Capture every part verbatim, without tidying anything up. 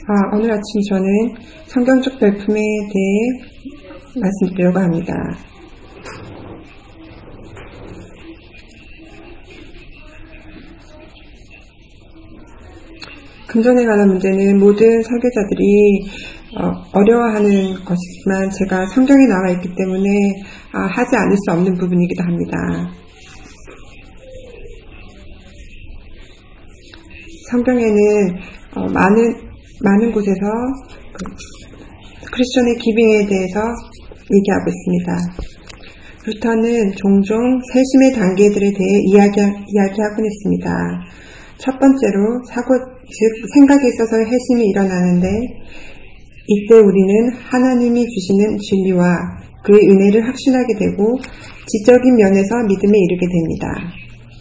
아, 오늘 아침 저는 성경적 별품에 대해 말씀드리려고 합니다. 금전에 관한 문제는 모든 설교자들이 어, 어려워하는 것이지만 제가 성경에 나와 있기 때문에 아, 하지 않을 수 없는 부분이기도 합니다. 성경에는 어, 많은 많은 곳에서 그, 크리스천의 기빙에 대해서 얘기하고 있습니다. 루터는 종종 세심의 단계들에 대해 이야기, 이야기하곤 했습니다. 첫 번째로 사고, 즉 생각에 있어서 회심이 일어나는데 이때 우리는 하나님이 주시는 진리와 그의 은혜를 확신하게 되고 지적인 면에서 믿음에 이르게 됩니다.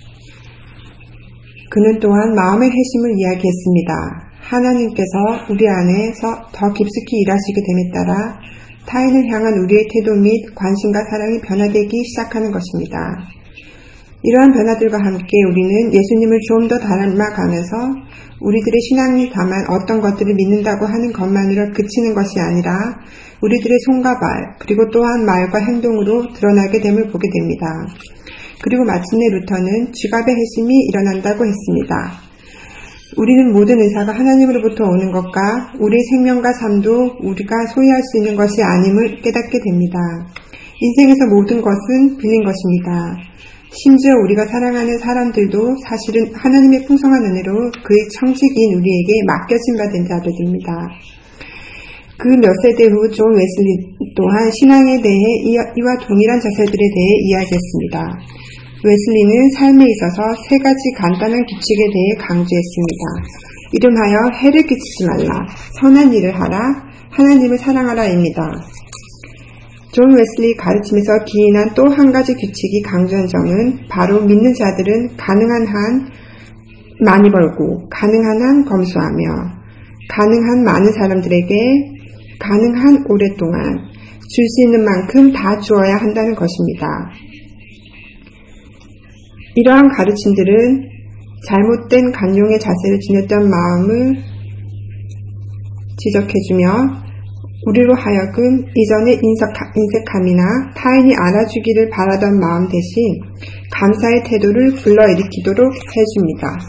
그는 또한 마음의 회심을 이야기했습니다. 하나님께서 우리 안에서 더 깊숙이 일하시게 됨에 따라 타인을 향한 우리의 태도 및 관심과 사랑이 변화되기 시작하는 것입니다. 이러한 변화들과 함께 우리는 예수님을 좀 더 닮아가면서 우리들의 신앙이 다만 어떤 것들을 믿는다고 하는 것만으로 그치는 것이 아니라 우리들의 손과 발, 그리고 또한 말과 행동으로 드러나게 됨을 보게 됩니다. 그리고 마침내 루터는 지갑의 회심이 일어난다고 했습니다. 우리는 모든 의사가 하나님으로부터 오는 것과 우리의 생명과 삶도 우리가 소유할 수 있는 것이 아님을 깨닫게 됩니다. 인생에서 모든 것은 빌린 것입니다. 심지어 우리가 사랑하는 사람들도 사실은 하나님의 풍성한 은혜로 그의 청지기인 우리에게 맡겨진 바 된 자들입니다. 그 몇 세대 후 존 웨슬리 또한 신앙에 대해 이와 동일한 자세들에 대해 이야기했습니다. 웨슬리는 삶에 있어서 세 가지 간단한 규칙에 대해 강조했습니다. 이름하여 해를 끼치지 말라, 선한 일을 하라, 하나님을 사랑하라입니다. 존 웨슬리 가르침에서 기인한 또 한 가지 규칙이 강조한 점은 바로 믿는 자들은 가능한 한 많이 벌고 가능한 한 검소하며 가능한 많은 사람들에게 가능한 오랫동안 줄 수 있는 만큼 다 주어야 한다는 것입니다. 이러한 가르침들은 잘못된 간용의 자세를 지녔던 마음을 지적해주며 우리로 하여금 이전의 인색함이나 타인이 알아주기를 바라던 마음 대신 감사의 태도를 불러일으키도록 해줍니다.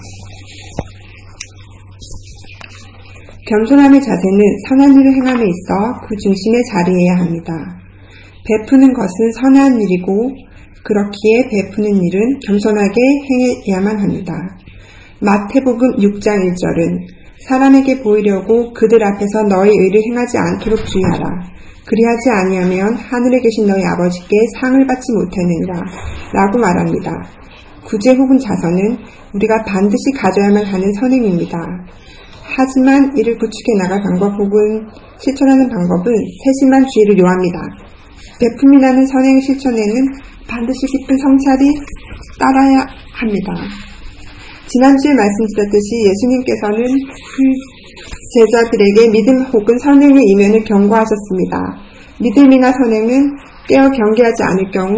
겸손함의 자세는 선한 일을 행함에 있어 그 중심에 자리해야 합니다. 베푸는 것은 선한 일이고 그렇기에 베푸는 일은 겸손하게 행해야만 합니다. 마태복음 육 장 일 절은 사람에게 보이려고 그들 앞에서 너희 의를 행하지 않도록 주의하라. 그리하지 아니하면 하늘에 계신 너희 아버지께 상을 받지 못하느니라 라고 말합니다. 구제 혹은 자선은 우리가 반드시 가져야만 하는 선행입니다. 하지만 이를 구축해 나갈 방법 혹은 실천하는 방법은 세심한 주의를 요합니다. 베품이라는 선행의 실천에는 반드시 깊은 성찰이 따라야 합니다. 지난주에 말씀드렸듯이 예수님께서는 그 제자들에게 믿음 혹은 선행의 이면을 경고하셨습니다. 믿음이나 선행은 깨어 경계하지 않을 경우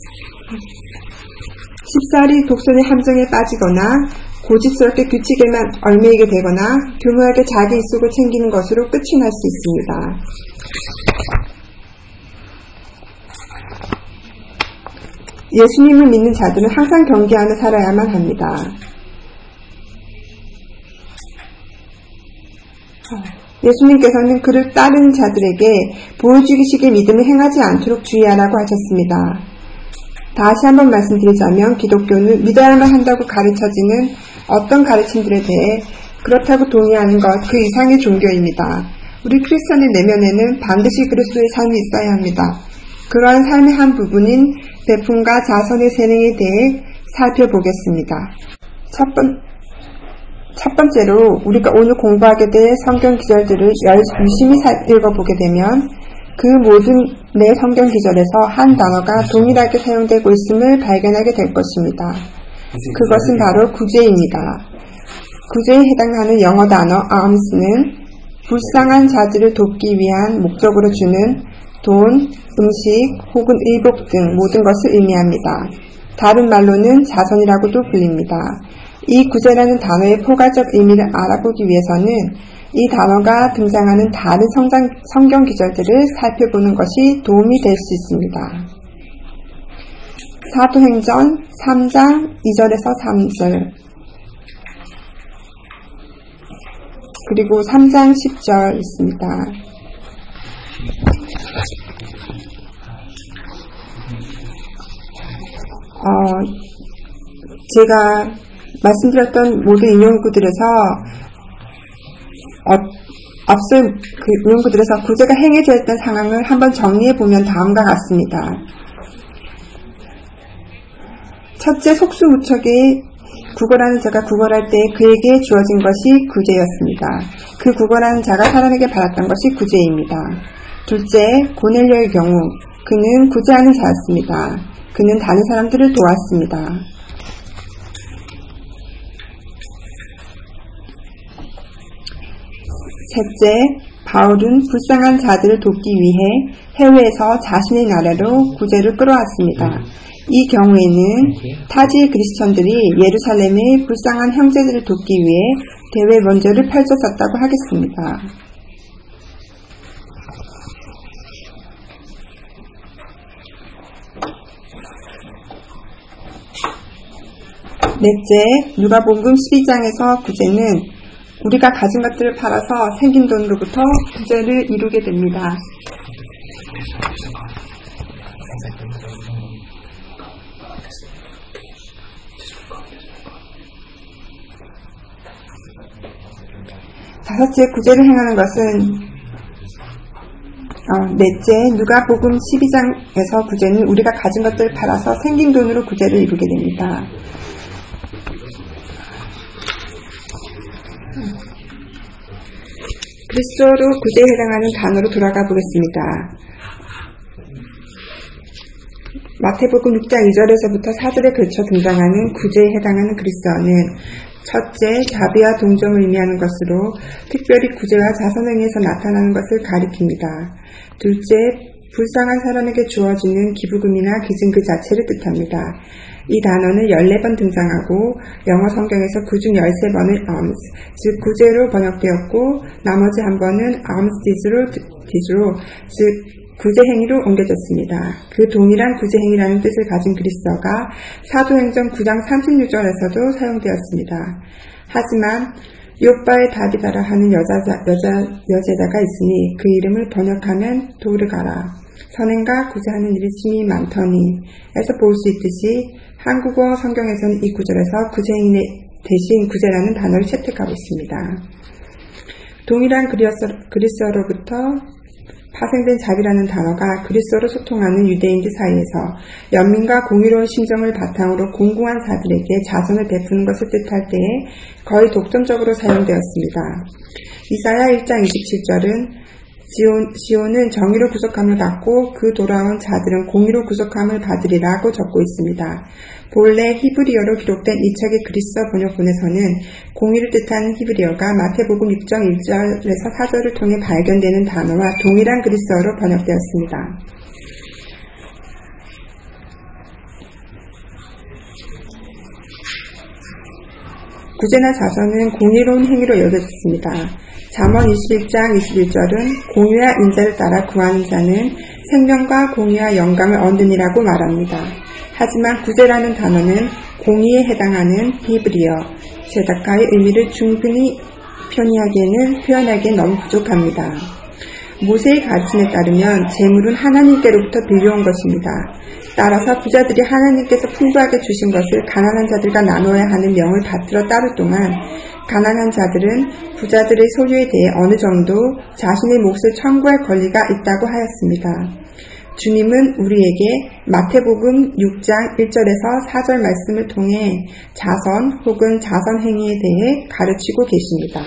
쉽사리 독선의 함정에 빠지거나 고집스럽게 규칙에만 얽매이게 되거나 교묘하게 자기 입속을 챙기는 것으로 끝이 날 수 있습니다. 예수님을 믿는 자들은 항상 경계하며 살아야만 합니다. 예수님께서는 그를 따르는 자들에게 보여주기식의 믿음을 행하지 않도록 주의하라고 하셨습니다. 다시 한번 말씀드리자면 기독교는 믿어야만 한다고 가르쳐지는 어떤 가르침들에 대해 그렇다고 동의하는 것 그 이상의 종교입니다. 우리 크리스천의 내면에는 반드시 그리스도의 삶이 있어야 합니다. 그러한 삶의 한 부분인 베품과 자선의 세능에 대해 살펴보겠습니다. 첫, 번, 첫 번째로 우리가 오늘 공부하게 될 성경 기절들을 열심히 읽어보게 되면 그 모든 내 성경 기절에서 한 단어가 동일하게 사용되고 있음을 발견하게 될 것입니다. 그것은 바로 구제입니다. 구제에 해당하는 영어 단어 alms는 불쌍한 자들을 돕기 위한 목적으로 주는 돈, 음식 혹은 의복 등 모든 것을 의미합니다. 다른 말로는 자선이라고도 불립니다. 이 구제라는 단어의 포괄적 의미를 알아보기 위해서는 이 단어가 등장하는 다른 성장, 성경 기절들을 살펴보는 것이 도움이 될 수 있습니다. 사도행전 삼 장 이 절에서 삼 절, 그리고 삼 장 십 절 있습니다. 어, 제가 말씀드렸던 모든 인용구들에서 어, 앞서 그 인용구들에서 구제가 행해져 있던 상황을 한번 정리해보면 다음과 같습니다. 첫째, 속수무책이 구걸하는 자가 구걸할 때 그에게 주어진 것이 구제였습니다. 그 구걸하는 자가 사람에게 받았던 것이 구제입니다. 둘째, 고넬료의 경우 그는 구제하는 자였습니다. 그는 다른 사람들을 도왔습니다. 셋째, 바울은 불쌍한 자들을 돕기 위해 해외에서 자신의 나라로 구제를 끌어왔습니다. 이 경우에는 타지의 그리스천들이 예루살렘의 불쌍한 형제들을 돕기 위해 대외 원조를 펼쳤었다고 하겠습니다. 넷째, 누가복음 십이 장에서 구제는 우리가 가진 것들을 팔아서 생긴 돈으로부터 구제를 이루게 됩니다. 다섯째, 구제를 행하는 것은 어, 넷째, 누가복음 십이 장에서 구제는 우리가 가진 것들을 팔아서 생긴 돈으로 구제를 이루게 됩니다. 그리스도로 구제에 해당하는 단어로 돌아가 보겠습니다. 마태복음 육 장 이 절에서부터 사 절에 걸쳐 등장하는 구제에 해당하는 그리스어는 첫째, 자비와 동정을 의미하는 것으로 특별히 구제와 자선행위에서 나타나는 것을 가리킵니다. 둘째, 불쌍한 사람에게 주어지는 기부금이나 기증 그 자체를 뜻합니다. 이 단어는 열네 번 등장하고 영어 성경에서 그중 열세 번은 alms, 즉 구제로 번역되었고 나머지 한 번은 almsdeeds로, 즉 구제 행위로 옮겨졌습니다. 그 동일한 구제 행위라는 뜻을 가진 그리스어가 사도행전 구 장 삼십육 절에서도 사용되었습니다. 하지만 욥바의 다비다라 하는 여자, 여자, 여제자가 있으니 그 이름을 번역하면 도르가라. 선행과 구제하는 일이 심히 많더니 에서 볼 수 있듯이 한국어 성경에서는 이 구절에서 구제행위 대신 구제라는 단어를 채택하고 있습니다. 동일한 그리스어로부터 파생된 자비라는 단어가 그리스어로 소통하는 유대인들 사이에서 연민과 공의로운 심정을 바탕으로 공공한 자들에게 자선을 베푸는 것을 뜻할 때에 거의 독점적으로 사용되었습니다. 이사야 일 장 이십칠 절은 지온, 지온은 정의로 구속함을 받고 그 돌아온 자들은 공의로 구속함을 받으리라고 적고 있습니다. 본래 히브리어로 기록된 이 책의 그리스어 번역본에서는 공의를 뜻하는 히브리어가 마태복음 육 장 일 절에서 사 절을 통해 발견되는 단어와 동일한 그리스어로 번역되었습니다. 구제나 자선은 공의로운 행위로 여겨졌습니다. 잠언 이십일 장 이십일 절은 공의와 인자를 따라 구하는 자는 생명과 공의와 영광을 얻느니라고 말합니다. 하지만 구제라는 단어는 공의에 해당하는 히브리어, 제다카의 의미를 충분히 편의하기에는 표현하기엔 너무 부족합니다. 모세의 가르침에 따르면 재물은 하나님께로부터 빌려온 것입니다. 따라서 부자들이 하나님께서 풍부하게 주신 것을 가난한 자들과 나눠야 하는 명을 받들어 따를 동안 가난한 자들은 부자들의 소유에 대해 어느 정도 자신의 몫을 청구할 권리가 있다고 하였습니다. 주님은 우리에게 마태복음 육 장 일 절에서 사 절 말씀을 통해 자선 혹은 자선 행위에 대해 가르치고 계십니다.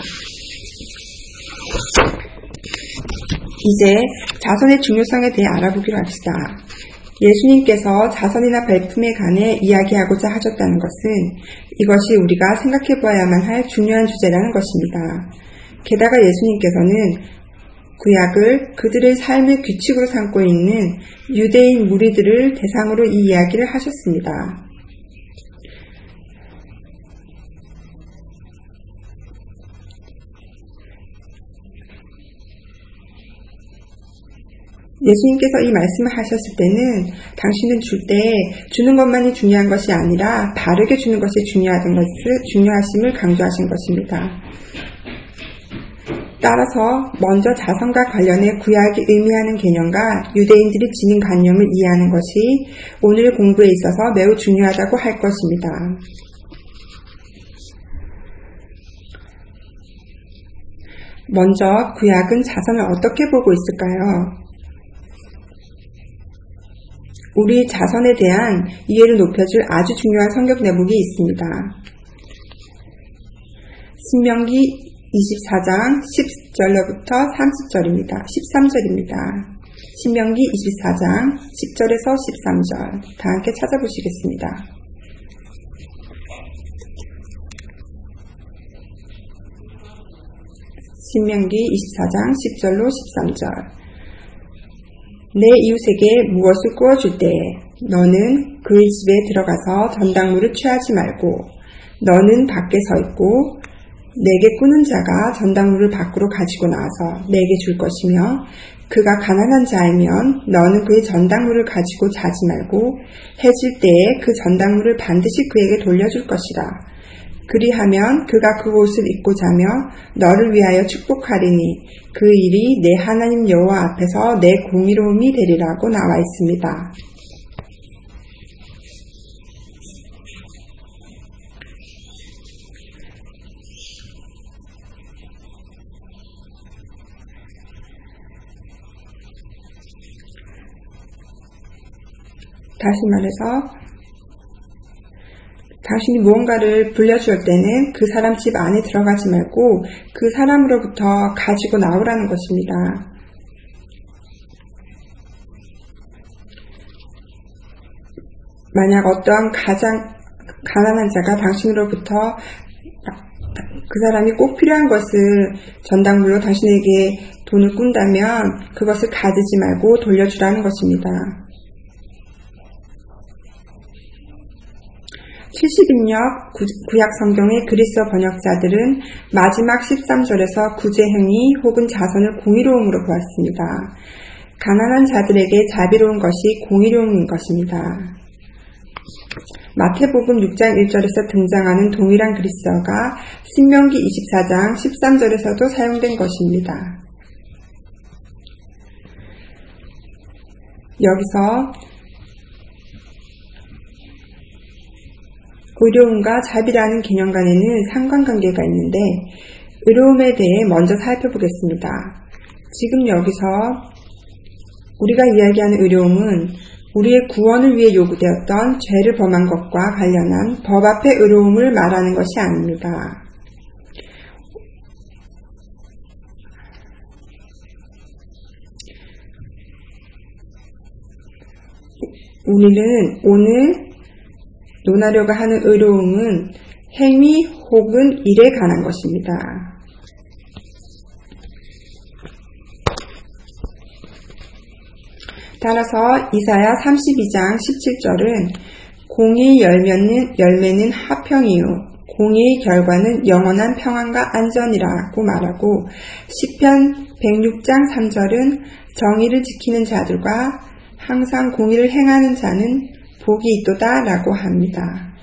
이제 자선의 중요성에 대해 알아보기로 합시다. 예수님께서 자선이나 베품에 관해 이야기하고자 하셨다는 것은 이것이 우리가 생각해 보아야만 할 중요한 주제라는 것입니다. 게다가 예수님께서는 구약을 그들의 삶의 규칙으로 삼고 있는 유대인 무리들을 대상으로 이 이야기를 하셨습니다. 예수님께서 이 말씀을 하셨을 때는 당신은 줄 때 주는 것만이 중요한 것이 아니라 바르게 주는 것이 중요하던 것을, 중요하심을 강조하신 것입니다. 따라서 먼저 자선과 관련해 구약이 의미하는 개념과 유대인들이 지닌 관념을 이해하는 것이 오늘 공부에 있어서 매우 중요하다고 할 것입니다. 먼저 구약은 자선을 어떻게 보고 있을까요? 우리 자선에 대한 이해를 높여줄 아주 중요한 성경 대목이 있습니다. 신명기 이십사 장 십 절로부터 삼십 절입니다. 십삼 절입니다. 신명기 이십사 장 십 절에서 십삼 절 다 함께 찾아보시겠습니다. 신명기 이십사 장 십 절로 십삼 절 내 이웃에게 무엇을 구워줄 때에 너는 그의 집에 들어가서 전당물을 취하지 말고 너는 밖에 서 있고 내게 꾸는 자가 전당물을 밖으로 가지고 나와서 내게 줄 것이며 그가 가난한 자이면 너는 그의 전당물을 가지고 자지 말고 해질 때에 그 전당물을 반드시 그에게 돌려줄 것이라. 그리하면 그가 그 옷을 입고 자며 너를 위하여 축복하리니 그 일이 내 하나님 여호와 앞에서 내 공의로움이 되리라고 나와 있습니다. 다시 말해서 당신이 무언가를 불려줄 때는 그 사람 집 안에 들어가지 말고 그 사람으로부터 가지고 나오라는 것입니다. 만약 어떠한 가장 가난한 자가 당신으로부터 그 사람이 꼭 필요한 것을 전당물로 당신에게 돈을 꾼다면 그것을 가지지 말고 돌려주라는 것입니다. 칠십인역 구약 성경의 그리스어 번역자들은 마지막 십삼 절에서 구제행위 혹은 자선을 공의로움으로 보았습니다. 가난한 자들에게 자비로운 것이 공의로움인 것입니다. 마태복음 육 장 일 절에서 등장하는 동일한 그리스어가 신명기 이십사 장 십삼 절에서도 사용된 것입니다. 여기서 의로움과 자비라는 개념 간에는 상관관계가 있는데 의로움에 대해 먼저 살펴보겠습니다. 지금 여기서 우리가 이야기하는 의로움은 우리의 구원을 위해 요구되었던 죄를 범한 것과 관련한 법 앞의 의로움을 말하는 것이 아닙니다. 우리는 오늘 논하려고 하는 의로움은 행위 혹은 일에 관한 것입니다. 따라서 이사야 삼십이 장 십칠 절은 공의의 열매는, 열매는 화평이요 공의의 결과는 영원한 평안과 안전이라고 말하고 시편 백육 장 삼 절은 정의를 지키는 자들과 항상 공의를 행하는 자는 복이 있도다 라고 합니다.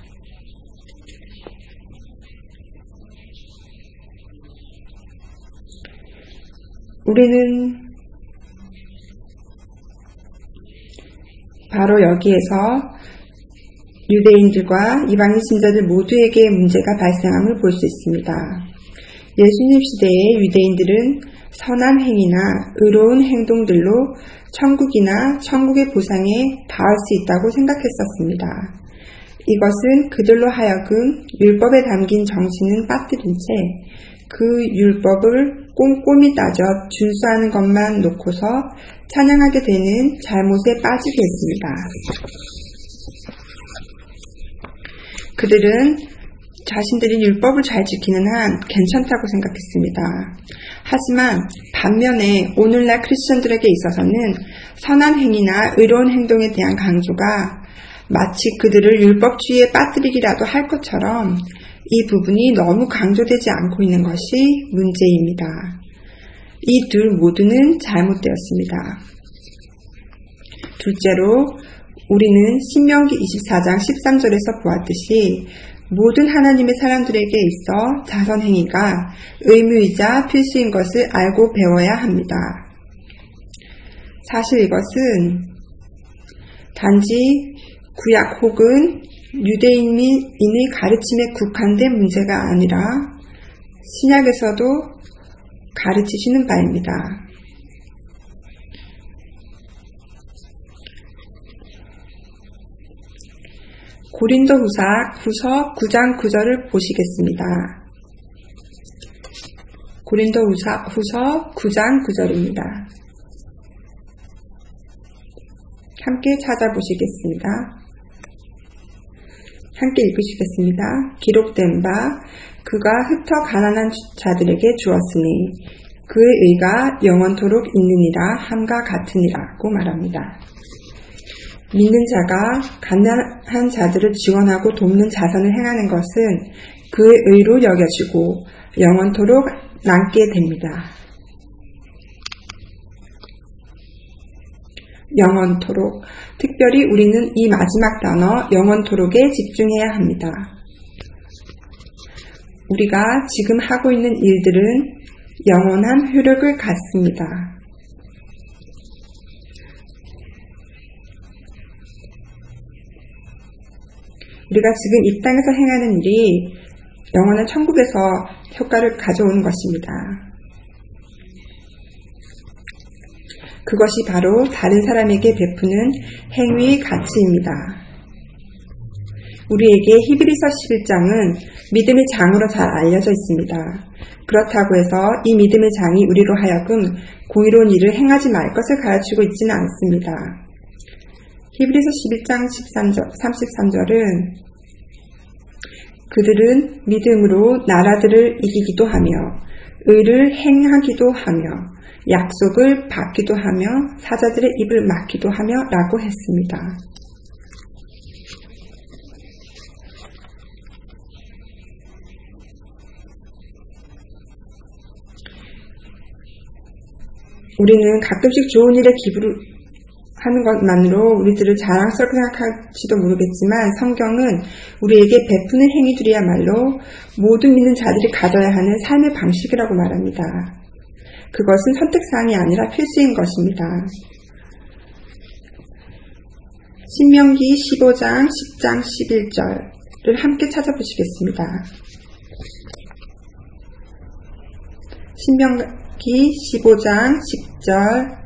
우리는 바로 여기에서 유대인들과 이방인 신자들 모두에게 문제가 발생함을 볼 수 있습니다. 예수님 시대의 유대인들은 선한 행위나 의로운 행동들로 천국이나 천국의 보상에 닿을 수 있다고 생각했었습니다. 이것은 그들로 하여금 율법에 담긴 정신은 빠뜨린 채 그 율법을 꼼꼼히 따져 준수하는 것만 놓고서 찬양하게 되는 잘못에 빠지게 했습니다. 그들은 자신들이 율법을 잘 지키는 한 괜찮다고 생각했습니다. 하지만 반면에 오늘날 크리스천들에게 있어서는 선한 행위나 의로운 행동에 대한 강조가 마치 그들을 율법주의에 빠뜨리기라도 할 것처럼 이 부분이 너무 강조되지 않고 있는 것이 문제입니다. 이 둘 모두는 잘못되었습니다. 둘째로 우리는 신명기 이십사 장 십삼 절에서 보았듯이 모든 하나님의 사람들에게 있어 자선행위가 의무이자 필수인 것을 알고 배워야 합니다. 사실 이것은 단지 구약 혹은 유대인의 가르침에 국한된 문제가 아니라 신약에서도 가르치시는 바입니다. 고린도후서 후서 구 장 구 절을 보시겠습니다. 고린도후서 후서 구 장 구 절입니다. 함께 찾아보시겠습니다. 함께 읽으시겠습니다. 기록된 바 그가 흩어 가난한 자들에게 주었으니 그의 의가 영원토록 있느니라 함과 같으니라고 말합니다. 믿는 자가 가난한 자들을 지원하고 돕는 자선을 행하는 것은 그의 의로 여겨지고 영원토록 남게 됩니다. 영원토록. 특별히 우리는 이 마지막 단어 영원토록에 집중해야 합니다. 우리가 지금 하고 있는 일들은 영원한 효력을 갖습니다. 우리가 지금 이 땅에서 행하는 일이 영원한 천국에서 효과를 가져오는 것입니다. 그것이 바로 다른 사람에게 베푸는 행위의 가치입니다. 우리에게 히브리서 십일 장은 믿음의 장으로 잘 알려져 있습니다. 그렇다고 해서 이 믿음의 장이 우리로 하여금 공의로운 일을 행하지 말 것을 가르치고 있지는 않습니다. 히브리서 십일 장 십삼 절, 삼십삼 절은 그들은 믿음으로 나라들을 이기기도 하며 의를 행하기도 하며 약속을 받기도 하며 사자들의 입을 막기도 하며 라고 했습니다. 우리는 가끔씩 좋은 일에 기부를 하는 것만으로 우리들을 자랑스럽게 생각할지도 모르겠지만 성경은 우리에게 베푸는 행위들이야말로 모든 믿는 자들이 가져야 하는 삶의 방식이라고 말합니다. 그것은 선택사항이 아니라 필수인 것입니다. 신명기 십오 장 십 장 십일 절을 함께 찾아보시겠습니다. 신명기 십오 장 십 절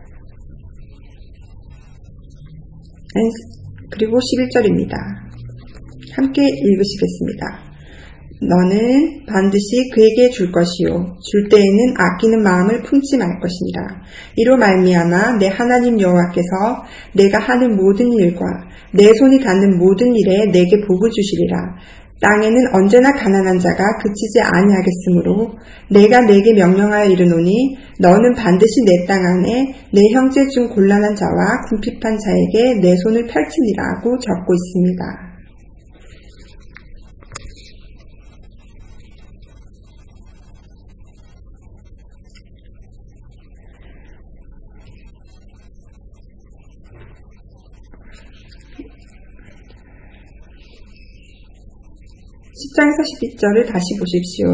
그리고 십일 절입니다. 함께 읽으시겠습니다. 너는 반드시 그에게 줄 것이요 줄 때에는 아끼는 마음을 품지 말 것이니라. 이로 말미암아 내 하나님 여호와께서 내가 하는 모든 일과 내 손이 닿는 모든 일에 내게 복을 주시리라. 땅에는 언제나 가난한 자가 그치지 아니하겠으므로 내가 내게 명령하여 이르노니 너는 반드시 내 땅 안에 내 형제 중 곤란한 자와 궁핍한 자에게 내 손을 펼치니라고 적고 있습니다. 십 장에서 십이 절을 다시 보십시오.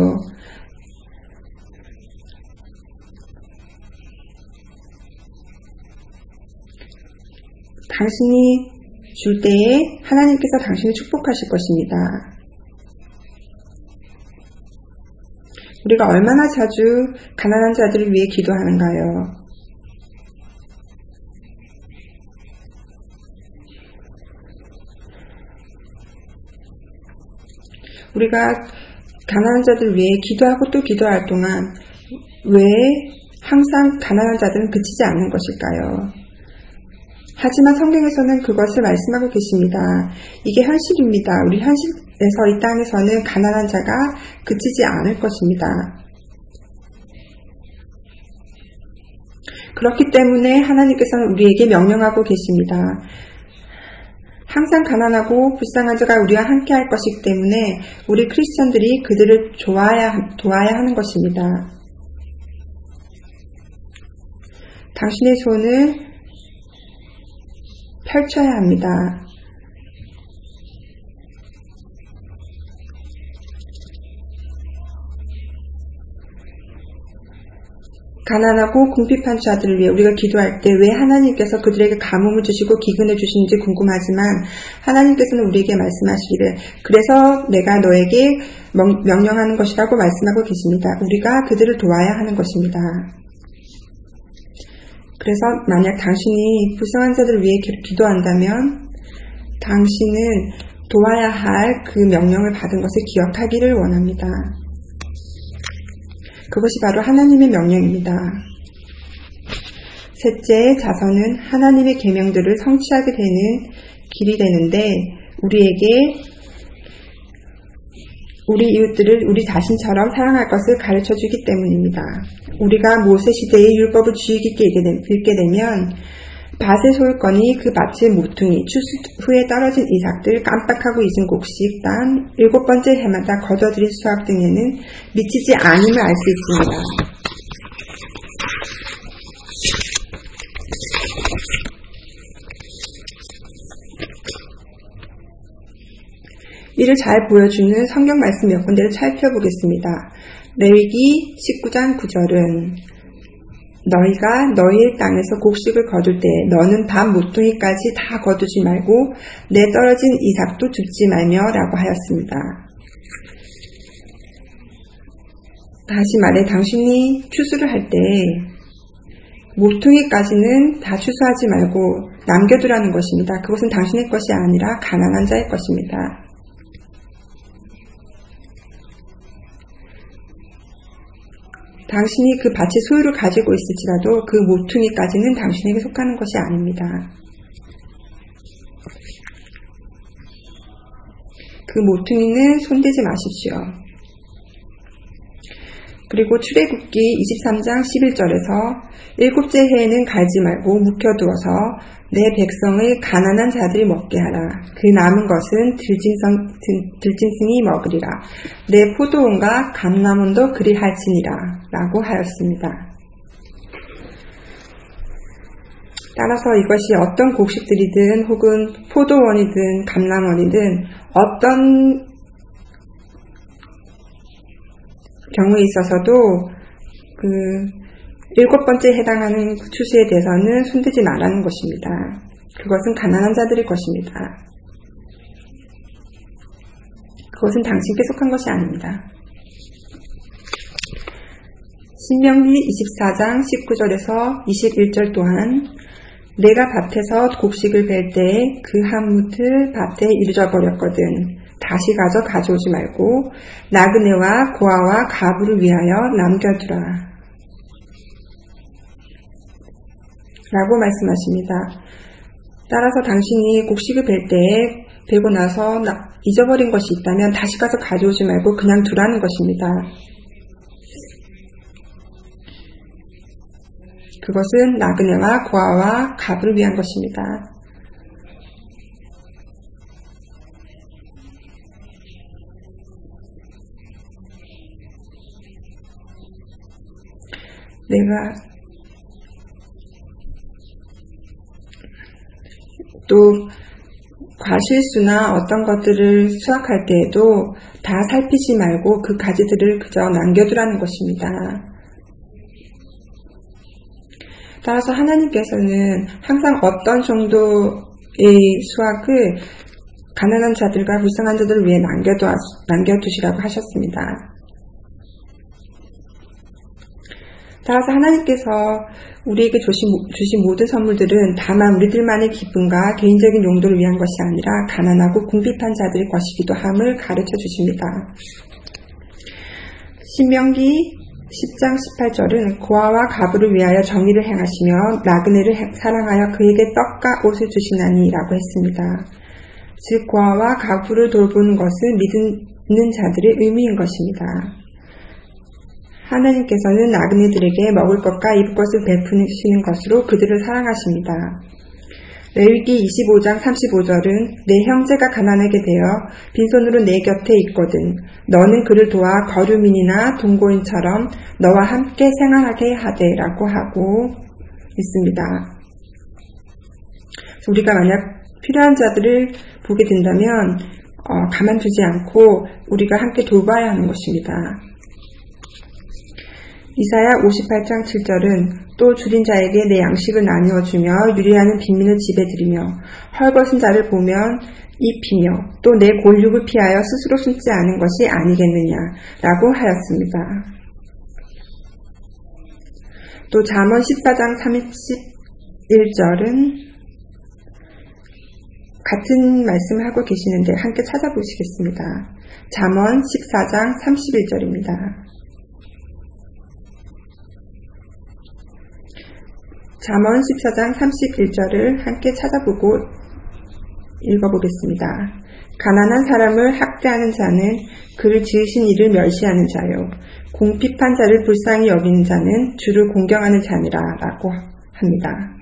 당신이 줄 때에 하나님께서 당신을 축복하실 것입니다. 우리가 얼마나 자주 가난한 자들을 위해 기도하는가요? 우리가 가난한 자들을 위해 기도하고 또 기도할 동안 왜 항상 가난한 자들은 그치지 않는 것일까요? 하지만 성경에서는 그것을 말씀하고 계십니다. 이게 현실입니다. 우리 현실에서 이 땅에서는 가난한 자가 그치지 않을 것입니다. 그렇기 때문에 하나님께서는 우리에게 명령하고 계십니다. 항상 가난하고 불쌍한 자가 우리와 함께 할 것이기 때문에 우리 크리스천들이 그들을 좋아야, 도와야 하는 것입니다. 당신의 손을 펼쳐야 합니다. 가난하고 궁핍한 자들을 위해 우리가 기도할 때 왜 하나님께서 그들에게 가뭄을 주시고 기근을 주시는지 궁금하지만 하나님께서는 우리에게 말씀하시기를 그래서 내가 너에게 명령하는 것이라고 말씀하고 계십니다. 우리가 그들을 도와야 하는 것입니다. 그래서 만약 당신이 불쌍한 자들을 위해 기도한다면 당신은 도와야 할 그 명령을 받은 것을 기억하기를 원합니다. 그것이 바로 하나님의 명령입니다. 셋째, 자선은 하나님의 계명들을 성취하게 되는 길이 되는데 우리에게 우리 이웃들을 우리 자신처럼 사랑할 것을 가르쳐주기 때문입니다. 우리가 모세 시대의 율법을 주의 깊게 읽게 되면 밭의 소유권이 그 밭의 모퉁이, 추수 후에 떨어진 이삭들, 깜빡하고 잊은 곡식, 단 일곱 번째 해마다 거둬들인 수확 등에는 미치지 않음을 알 수 있습니다. 이를 잘 보여주는 성경 말씀 몇 군데를 살펴보겠습니다. 레위기 십구 장 구 절은 너희가 너희의 땅에서 곡식을 거둘 때 너는 밭 모퉁이까지 다 거두지 말고 내 떨어진 이삭도 줍지 말며 라고 하였습니다. 다시 말해 당신이 추수를 할 때 모퉁이까지는 다 추수하지 말고 남겨두라는 것입니다. 그것은 당신의 것이 아니라 가난한 자의 것입니다. 당신이 그 밭의 소유를 가지고 있을지라도 그 모퉁이까지는 당신에게 속하는 것이 아닙니다. 그 모퉁이는 손대지 마십시오. 그리고 출애굽기 이십삼 장 십일 절에서 일곱째 해에는 갈지 말고 묵혀두어서 내 백성의 가난한 자들이 먹게 하라. 그 남은 것은 들짐승, 들짐승이 먹으리라. 내 포도원과 감람원도 그리할지니라 라고 하였습니다. 따라서 이것이 어떤 곡식들이든 혹은 포도원이든 감람원이든 어떤 경우에 있어서도 그 일곱 번째에 해당하는 추수에 대해서는 손대지 말라는 것입니다. 그것은 가난한 자들의 것입니다. 그것은 당신께 속한 것이 아닙니다. 신명기 이십사 장 십구 절에서 이십일 절 또한 내가 밭에서 곡식을 벨 때에 그 한 뭇을 밭에 잃어버렸거든 다시 가져 가져오지 말고 나그네와 고아와 가부를 위하여 남겨두라. 라고 말씀하십니다. 따라서 당신이 곡식을 벨 때에 베고 나서 나, 잊어버린 것이 있다면 다시 가서 가져오지 말고 그냥 두라는 것입니다. 그것은 나그네와 고아와 가부를 위한 것입니다. 내가 또 과실수나 어떤 것들을 수확할 때에도 다 살피지 말고 그 가지들을 그저 남겨두라는 것입니다. 따라서 하나님께서는 항상 어떤 정도의 수확을 가난한 자들과 불쌍한 자들을 위해 남겨두, 남겨두시라고 하셨습니다. 따라서 하나님께서 우리에게 주신, 주신 모든 선물들은 다만 우리들만의 기쁨과 개인적인 용도를 위한 것이 아니라 가난하고 궁핍한 자들의 것이기도 함을 가르쳐 주십니다. 신명기 십 장 십팔 절은 고아와 가부를 위하여 정의를 행하시며 나그네를 사랑하여 그에게 떡과 옷을 주시나니 라고 했습니다. 즉 고아와 가부를 돌보는 것은 믿는 자들의 의미인 것입니다. 하나님께서는 나그네들에게 먹을 것과 입을 것을 베푸시는 것으로 그들을 사랑하십니다. 레위기 이십오 장 삼십오 절은 내 형제가 가난하게 되어 빈손으로 내 곁에 있거든 너는 그를 도와 거류민이나 동고인처럼 너와 함께 생활하게 하되 라고 하고 있습니다. 우리가 만약 필요한 자들을 보게 된다면 어, 가만두지 않고 우리가 함께 돌봐야 하는 것입니다. 이사야 오십팔 장 칠 절은 또 줄인 자에게 내 양식을 나누어 주며 유리하는 빈민을 집에 들이며 헐벗은 자를 보면 입히며 또 내 골육을 피하여 스스로 숨지 않은 것이 아니겠느냐라고 하였습니다. 또 잠언 십사 장 삼십일 절은 같은 말씀을 하고 계시는데 함께 찾아보시겠습니다. 잠언 십사 장 삼십일 절입니다. 잠언 십사 장 삼십일 절을 함께 찾아보고 읽어보겠습니다. 가난한 사람을 학대하는 자는 그를 지으신 이를 멸시하는 자요. 공핍한 자를 불쌍히 여기는 자는 주를 공경하는 자니라 라고 합니다.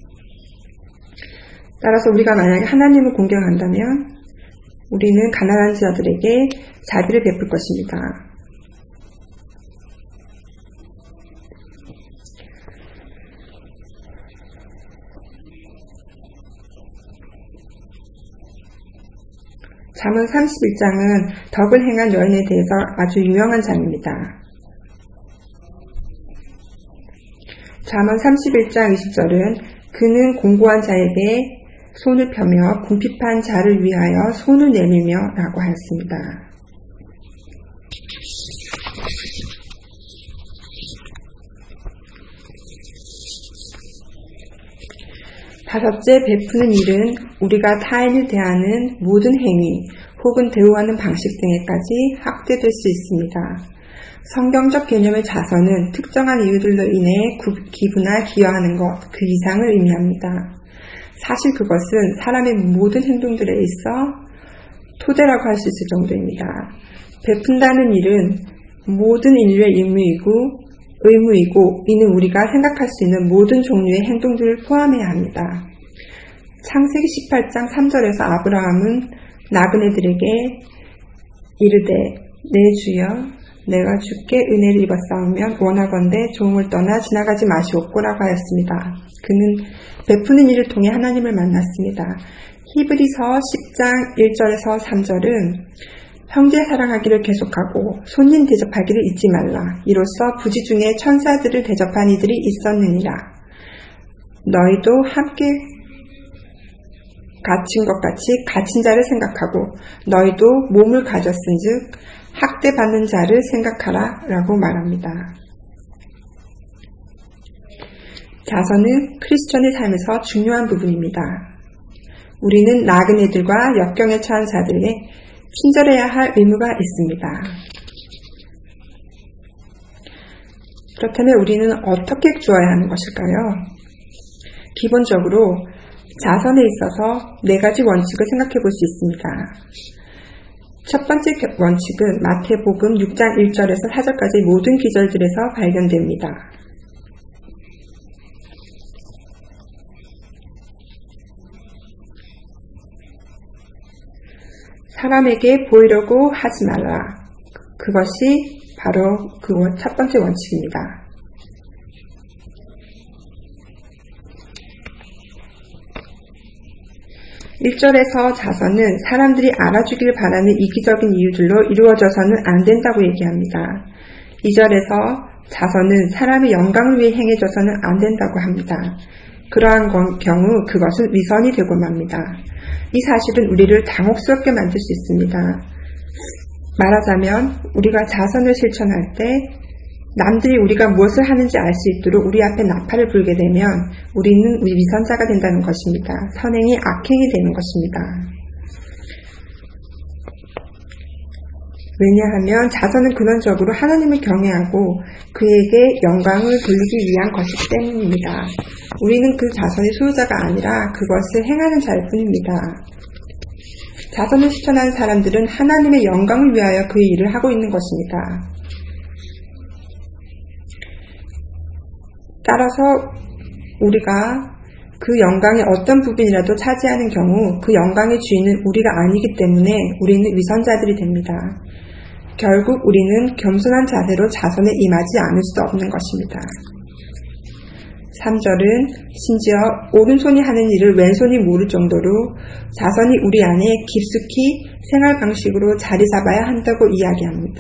따라서 우리가 만약에 하나님을 공경한다면 우리는 가난한 자들에게 자비를 베풀 것입니다. 잠언 삼십일 장은 덕을 행한 여인에 대해서 아주 유명한 장입니다. 잠언 삼십일 장 이십 절은 그는 공고한 자에게 손을 펴며 궁핍한 자를 위하여 손을 내밀며 라고 하였습니다. 다섯째, 베푸는 일은 우리가 타인을 대하는 모든 행위 혹은 대우하는 방식 등에까지 확대될 수 있습니다. 성경적 개념의 자선은 특정한 이유들로 인해 기부나 기여하는 것, 그 이상을 의미합니다. 사실 그것은 사람의 모든 행동들에 있어 토대라고 할 수 있을 정도입니다. 베푼다는 일은 모든 인류의 의무이고 의무이고 이는 우리가 생각할 수 있는 모든 종류의 행동들을 포함해야 합니다. 창세기 십팔 장 삼 절에서 아브라함은 나그네들에게 이르되 내 주여 내가 주께 은혜를 입었사오면 원하건대 종을 떠나 지나가지 마시옵고라고 하였습니다. 그는 베푸는 일을 통해 하나님을 만났습니다. 히브리서 십 장 일 절에서 삼 절은 형제 사랑하기를 계속하고 손님 대접하기를 잊지 말라. 이로써 부지 중에 천사들을 대접한 이들이 있었느니라. 너희도 함께 갇힌 것 같이 갇힌 자를 생각하고 너희도 몸을 가졌은즉 학대받는 자를 생각하라 라고 말합니다. 자선은 크리스천의 삶에서 중요한 부분입니다. 우리는 나그네들과 역경에 처한 자들에게 친절해야 할 의무가 있습니다. 그렇다면 우리는 어떻게 주어야 하는 것일까요? 기본적으로 자선에 있어서 네 가지 원칙을 생각해 볼 수 있습니다. 첫 번째 원칙은 마태복음 육 장 일 절에서 사 절까지 모든 기절들에서 발견됩니다. 사람에게 보이려고 하지 말라. 그것이 바로 그 첫 번째 원칙입니다. 일 절에서 자선은 사람들이 알아주길 바라는 이기적인 이유들로 이루어져서는 안 된다고 얘기합니다. 이 절에서 자선은 사람의 영광을 위해 행해져서는 안 된다고 합니다. 그러한 경우 그것은 위선이 되고 맙니다. 이 사실은 우리를 당혹스럽게 만들 수 있습니다. 말하자면 우리가 자선을 실천할 때 남들이 우리가 무엇을 하는지 알 수 있도록 우리 앞에 나팔을 불게 되면 우리는 우리 위선자가 된다는 것입니다. 선행이 악행이 되는 것입니다. 왜냐하면 자선은 근원적으로 하나님을 경외하고 그에게 영광을 돌리기 위한 것이기 때문입니다. 우리는 그 자선의 소유자가 아니라 그것을 행하는 자일 뿐입니다. 자선을 실천하는 사람들은 하나님의 영광을 위하여 그 일을 하고 있는 것입니다. 따라서 우리가 그 영광의 어떤 부분이라도 차지하는 경우 그 영광의 주인은 우리가 아니기 때문에 우리는 위선자들이 됩니다. 결국 우리는 겸손한 자세로 자선에 임하지 않을 수 없는 것입니다. 삼 절은 심지어 오른손이 하는 일을 왼손이 모를 정도로 자선이 우리 안에 깊숙이 생활 방식으로 자리 잡아야 한다고 이야기합니다.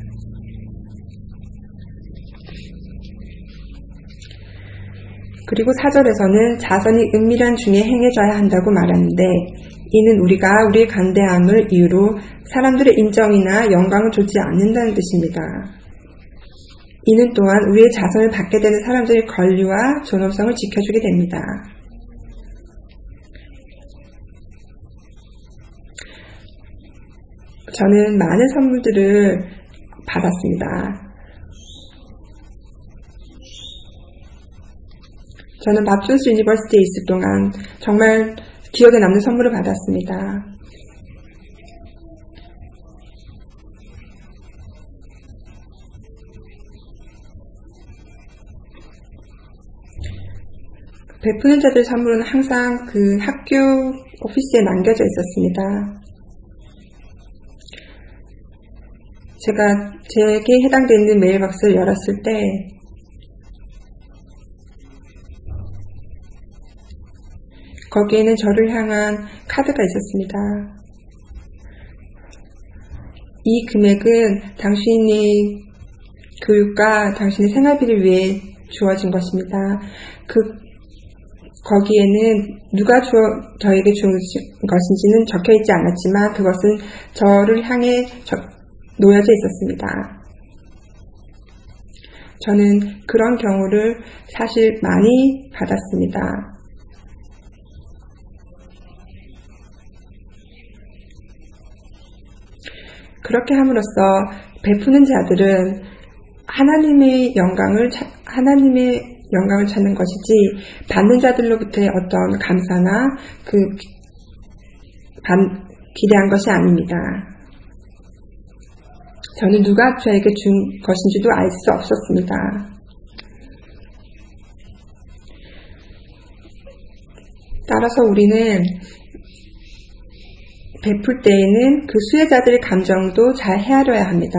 그리고 사 절에서는 자선이 은밀한 중에 행해져야 한다고 말하는데, 이는 우리가 우리의 간대함을 이유로 사람들의 인정이나 영광을 줬지 않는다는 뜻입니다. 이는 또한 우리의 자선을 받게 되는 사람들의 권리와 존엄성을 지켜주게 됩니다. 저는 많은 선물들을 받았습니다. 저는 밥존스 유니버시티에 있을 동안 정말 기억에 남는 선물을 받았습니다. 베푸는 자들 선물은 항상 그 학교 오피스에 남겨져 있었습니다. 제가 제게 해당되는 메일박스를 열었을 때 거기에는 저를 향한 카드가 있었습니다. 이 금액은 당신의 교육과 당신의 생활비를 위해 주어진 것입니다. 그 거기에는 누가 주어, 저에게 준 것인지는 적혀있지 않았지만 그것은 저를 향해 저, 놓여져 있었습니다. 저는 그런 경우를 사실 많이 받았습니다. 그렇게 함으로써 베푸는 자들은 하나님의 영광을 하나님의 영광을 찾는 것이지 받는 자들로부터의 어떤 감사나 그 기대한 것이 아닙니다. 저는 누가 저에게 준 것인지도 알 수 없었습니다. 따라서 우리는 베풀 때에는 그 수혜자들의 감정도 잘 헤아려야 합니다.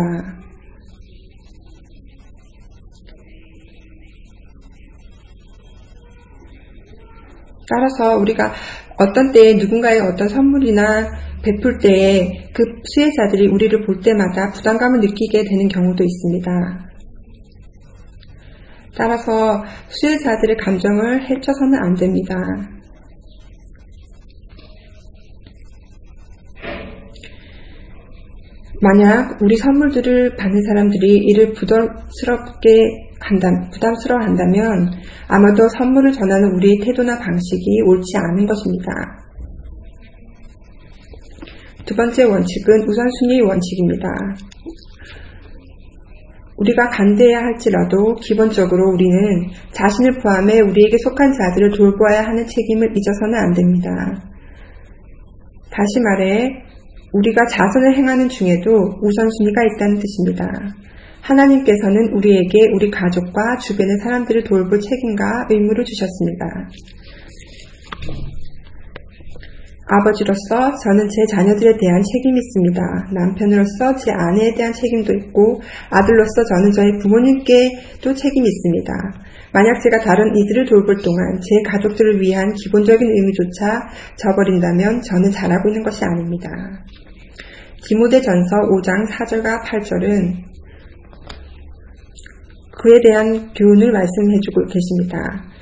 따라서 우리가 어떤 때에 누군가의 어떤 선물이나 베풀 때에 그 수혜자들이 우리를 볼 때마다 부담감을 느끼게 되는 경우도 있습니다. 따라서 수혜자들의 감정을 해쳐서는 안 됩니다. 만약 우리 선물들을 받는 사람들이 이를 부담스럽게 한다, 부담스러워 한다면 아마도 선물을 전하는 우리의 태도나 방식이 옳지 않은 것입니다. 두 번째 원칙은 우선순위의 원칙입니다. 우리가 간대해야 할지라도 기본적으로 우리는 자신을 포함해 우리에게 속한 자들을 돌보아야 하는 책임을 잊어서는 안 됩니다. 다시 말해 우리가 자선을 행하는 중에도 우선순위가 있다는 뜻입니다. 하나님께서는 우리에게 우리 가족과 주변의 사람들을 돌볼 책임과 의무를 주셨습니다. 아버지로서 저는 제 자녀들에 대한 책임이 있습니다. 남편으로서 제 아내에 대한 책임도 있고 아들로서 저는 저희 부모님께도 책임이 있습니다. 만약 제가 다른 이들을 돌볼 동안 제 가족들을 위한 기본적인 의무조차 저버린다면 저는 잘하고 있는 것이 아닙니다. 디모데전서 오 장 사 절과 팔 절은 그에 대한 교훈을 말씀해주고 계십니다.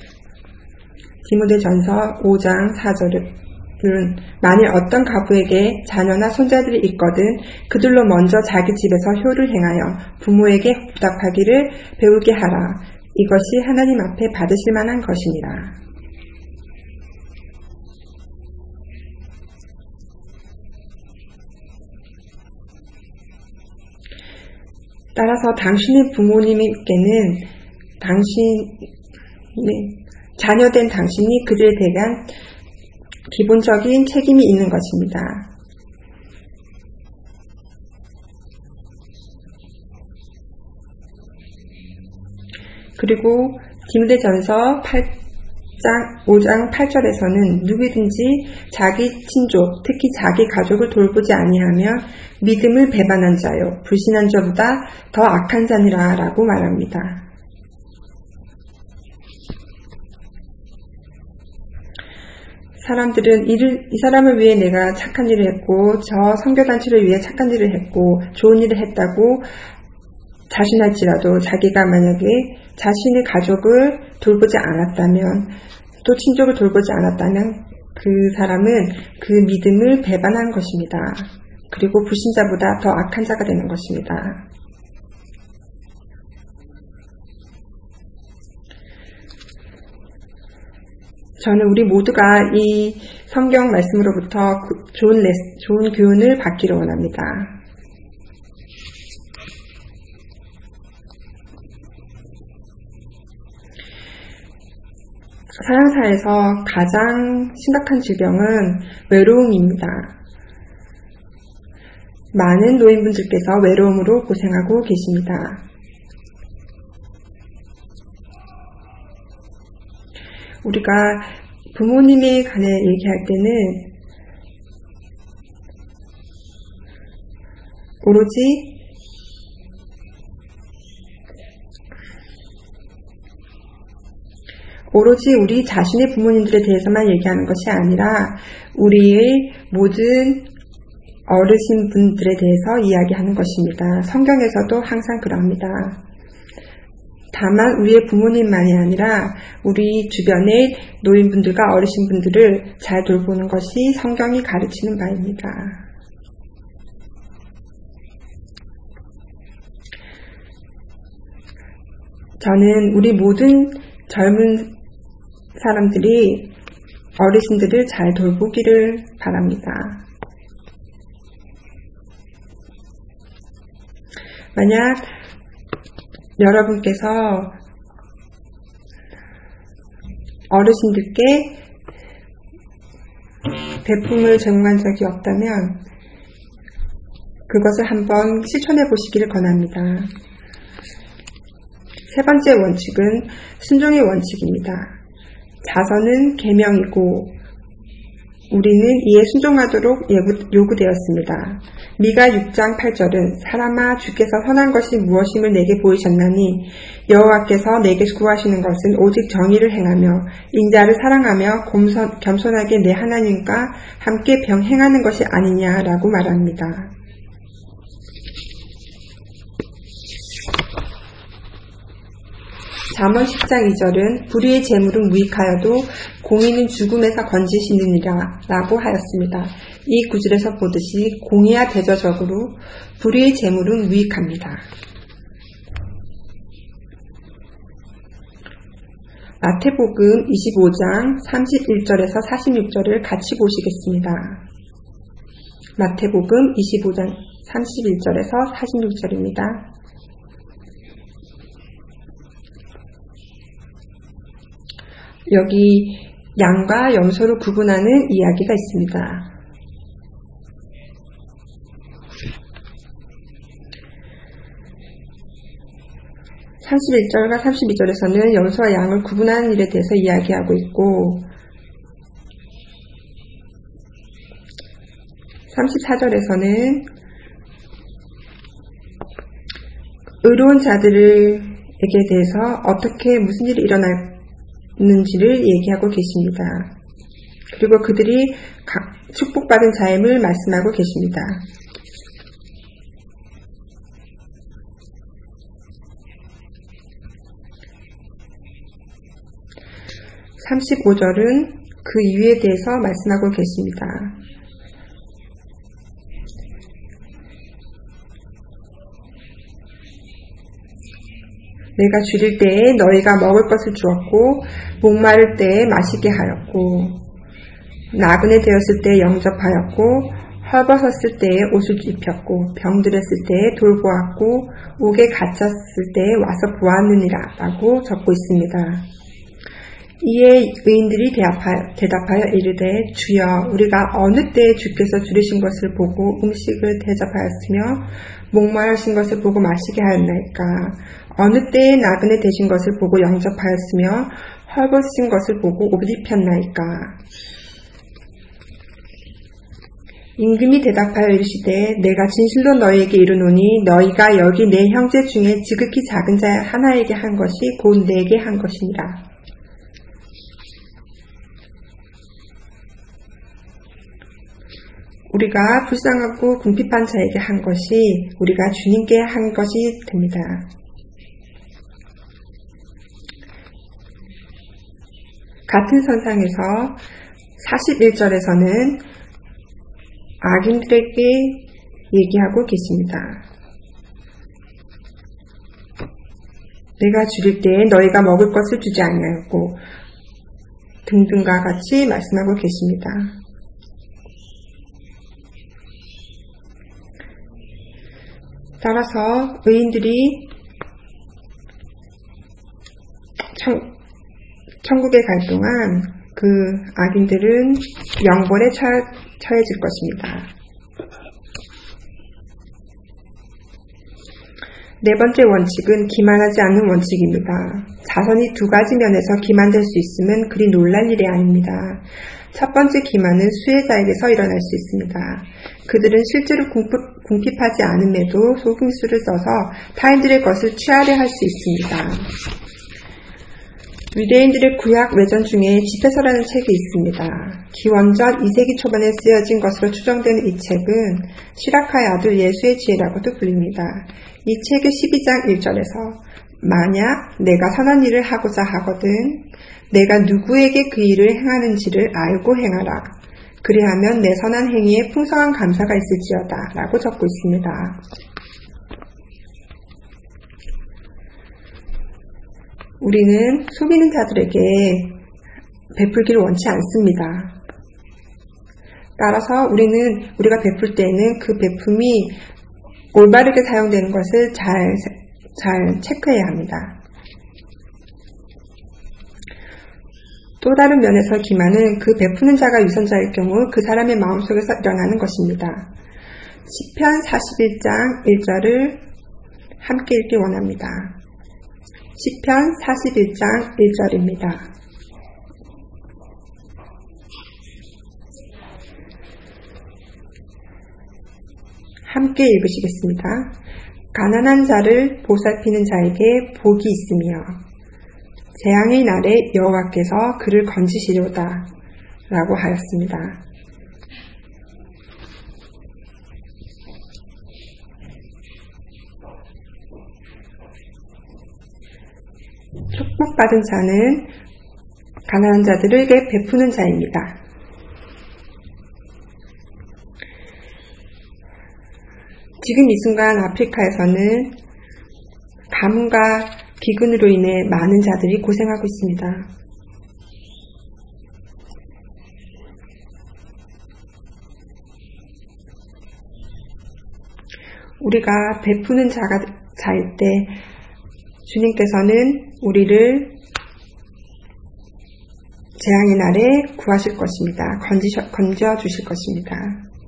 디모데전서 오 장 사 절은 만일 어떤 가부에게 자녀나 손자들이 있거든 그들로 먼저 자기 집에서 효를 행하여 부모에게 부탁하기를 배우게 하라. 이것이 하나님 앞에 받으실 만한 것이니라. 따라서 당신의 부모님께는 당신의 자녀된 당신이 그들에 대한 기본적인 책임이 있는 것입니다. 그리고 디모데전서 오 장 팔 절에서는 누구든지 자기 친족, 특히 자기 가족을 돌보지 아니하며 믿음을 배반한 자요, 불신한 자보다 더 악한 자니라 라고 말합니다. 사람들은 이를, 이 사람을 위해 내가 착한 일을 했고 저 선교단체를 위해 착한 일을 했고 좋은 일을 했다고 자신할지라도 자기가 만약에 자신의 가족을 돌보지 않았다면 또 친족을 돌보지 않았다면 그 사람은 그 믿음을 배반한 것입니다. 그리고 불신자보다 더 악한 자가 되는 것입니다. 저는 우리 모두가 이 성경 말씀으로부터 좋은, 레스, 좋은 교훈을 받기를 원합니다. 사랑사에서 가장 심각한 질병은 외로움입니다. 많은 노인분들께서 외로움으로 고생하고 계십니다. 우리가 부모님에 관해 얘기할 때는 오로지 오로지 우리 자신의 부모님들에 대해서만 얘기하는 것이 아니라 우리의 모든 어르신 분들에 대해서 이야기하는 것입니다. 성경에서도 항상 그럽니다. 다만 우리의 부모님만이 아니라 우리 주변의 노인분들과 어르신분들을 잘 돌보는 것이 성경이 가르치는 바입니다. 저는 우리 모든 젊은 사람들이 어르신들을 잘 돌보기를 바랍니다. 만약 여러분께서 어르신들께 배품을 제공한 적이 없다면 그것을 한번 실천해 보시기를 권합니다. 세 번째 원칙은 순종의 원칙입니다. 자선은 계명이고 우리는 이에 순종하도록 요구되었습니다. 미가 육 장 팔 절은 사람아 주께서 선한 것이 무엇임을 내게 보이셨나니 여호와께서 내게 구하시는 것은 오직 정의를 행하며 인자를 사랑하며 곰선, 겸손하게 내 하나님과 함께 병행하는 것이 아니냐라고 말합니다. 잠언 십 장 이 절은 불의의 재물은 무익하여도 공의는 죽음에서 건지시느니라 라고 하였습니다. 이 구절에서 보듯이 공의와 대조적으로 불의의 재물은 무익합니다. 마태복음 이십오 장 삼십일 절에서 사십육 절을 같이 보시겠습니다. 마태복음 이십오 장 삼십일 절에서 사십육 절입니다. 여기 양과 염소를 구분하는 이야기가 있습니다. 삼십일 절과 삼십이 절에서는 염소와 양을 구분하는 일에 대해서 이야기하고 있고 삼십사 절에서는 의로운 자들에게 대해서 어떻게 무슨 일이 일어났는지를 얘기하고 계십니다. 그리고 그들이 축복받은 자임을 말씀하고 계십니다. 삼십오 절은 그 이유에 대해서 말씀하고 계십니다. 내가 줄일 때에 너희가 먹을 것을 주었고 목마를 때에 마시게 하였고 나그네 되었을 때에 영접하였고 헐벗었을 때에 옷을 입혔고 병들었을 때에 돌보았고 옥에 갇혔을 때에 와서 보았느니라 라고 적고 있습니다. 이에 의인들이 대답하여, 대답하여 이르되 주여 우리가 어느 때에 주께서 줄이신 것을 보고 음식을 대접하였으며 목마르신 것을 보고 마시게 하였나이까 어느 때에 나그네 되신 것을 보고 영접하였으며 헐벗으신 것을 보고 옷 입혔나이까. 임금이 대답하여 이르시되 내가 진실로 너희에게 이르노니 너희가 여기 내 형제 중에 지극히 작은 자 하나에게 한 것이 곧 내게 한 것이니라. 우리가 불쌍하고 궁핍한 자에게 한 것이 우리가 주님께 한 것이 됩니다. 같은 선상에서 사십일 절에서는 악인들에게 얘기하고 계십니다. 내가 줄일 때에 너희가 먹을 것을 주지 아니하였고 등등과 같이 말씀하고 계십니다. 따라서 의인들이 천, 천국에 갈 동안 그 악인들은 영벌에 처, 처해질 것입니다. 네 번째 원칙은 기만하지 않는 원칙입니다. 자선이 두 가지 면에서 기만될 수 있으면 그리 놀랄 일이 아닙니다. 첫 번째 기만은 수혜자에게서 일어날 수 있습니다. 그들은 실제로 궁핍, 궁핍하지 않음에도 속임수를 써서 타인들의 것을 취하려 할 수 있습니다. 유대인들의 구약 외전 중에 집회서라는 책이 있습니다. 기원전 이 세기 초반에 쓰여진 것으로 추정되는 이 책은 시라카의 아들 예수의 지혜라고도 불립니다. 이 책의 십이 장 일 절에서 만약 내가 선한 일을 하고자 하거든 내가 누구에게 그 일을 행하는지를 알고 행하라. 그리하면 내 선한 행위에 풍성한 감사가 있을지어다 라고 적고 있습니다. 우리는 속이는 자들에게 베풀기를 원치 않습니다. 따라서 우리는 우리가 베풀 때에는 그 베품이 올바르게 사용되는 것을 잘, 잘 체크해야 합니다. 또 다른 면에서 기만은 그 베푸는 자가 유선자일 경우 그 사람의 마음속에서 일어나는 것입니다. 시편 사십일 장 일 절을 함께 읽기 원합니다. 시편 사십일 장 일 절입니다. 함께 읽으시겠습니다. 가난한 자를 보살피는 자에게 복이 있으며 재앙의 날에 여호와께서 그를 건지시려다 라고 하였습니다. 축복받은 자는 가난한 자들에게 베푸는 자입니다. 지금 이 순간 아프리카에서는 가뭄과 기근으로 인해 많은 자들이 고생하고 있습니다. 우리가 베푸는 자가, 자일 때 주님께서는 우리를 재앙의 날에 구하실 것입니다. 건지셔, 건져주실 것입니다.